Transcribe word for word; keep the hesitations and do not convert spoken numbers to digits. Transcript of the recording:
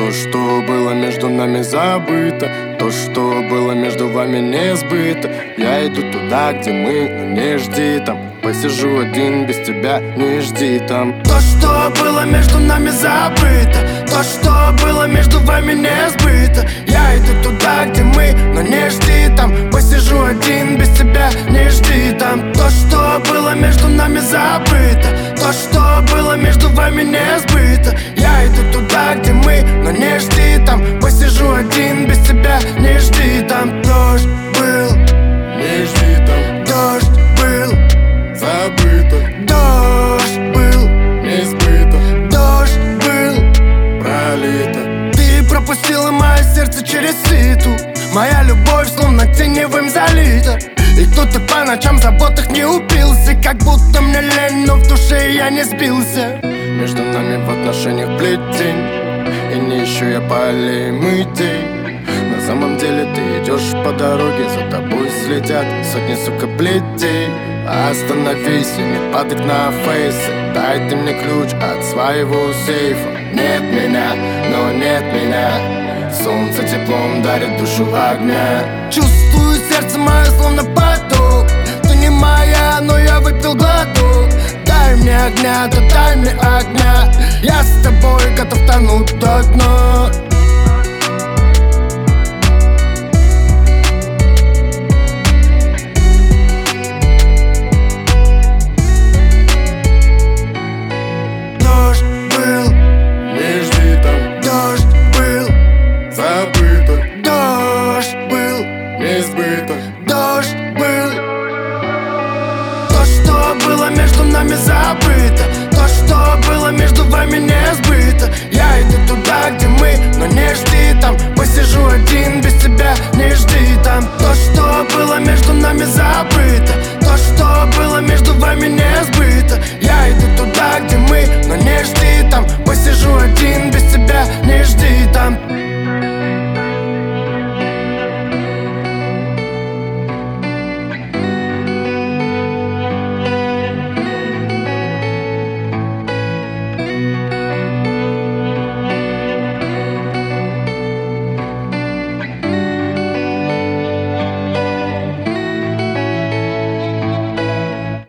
То, что было между нами, забыто. То, что было между вами, не сбыто. Я иду туда, где мы, но не жди там. Посижу один без тебя, не жди там. То, что было между нами, забыто. То, что было между вами, не сбыто. Я иду туда, где мы, но не жди там. Посижу один без тебя, не жди там. То, что было между нами, забыто. То, что было между вами, не сбыто. Я иду туда, где мы, но не жди там. Посижу один без тебя, не жди там. Дождь был, не жди там. Дождь был, забыто. Дождь был, не сбыто. Дождь был, пролито. ты пропустила мое сердце через ситу. Моя любовь словно теневым залита. И тут ты по ночам в заботах не упился. Как будто мне лень, но в душе я не сбился. Между нами в отношениях плетень. И не ищу я полей идей. На самом деле ты идешь по дороге, за тобой следят сотни, сука, плетей. Остановись и не падай на фейсы. Дай ты мне ключ от своего сейфа. Нет меня, но нет меня. Солнце теплом дарит душу огня. Чувствую сердце мое словно поток. Ты не моя, но я выпил глоток. Дай мне огня, да дай мне огня. Я с тобой готов тонуть до дна. Дождь был, не жди там. Дождь был, забыто. Дождь был, не сбыто. Дождь был. То, что было между нами, забыто. То, что было между вами, не сбыто. Я иду туда, где мы, но не жди там. Посижу один без тебя, не жди там. То, что было между нами, забыто. То, что было между вами, не сбыто. Я иду туда, где мы, но не жди там. Посижу один без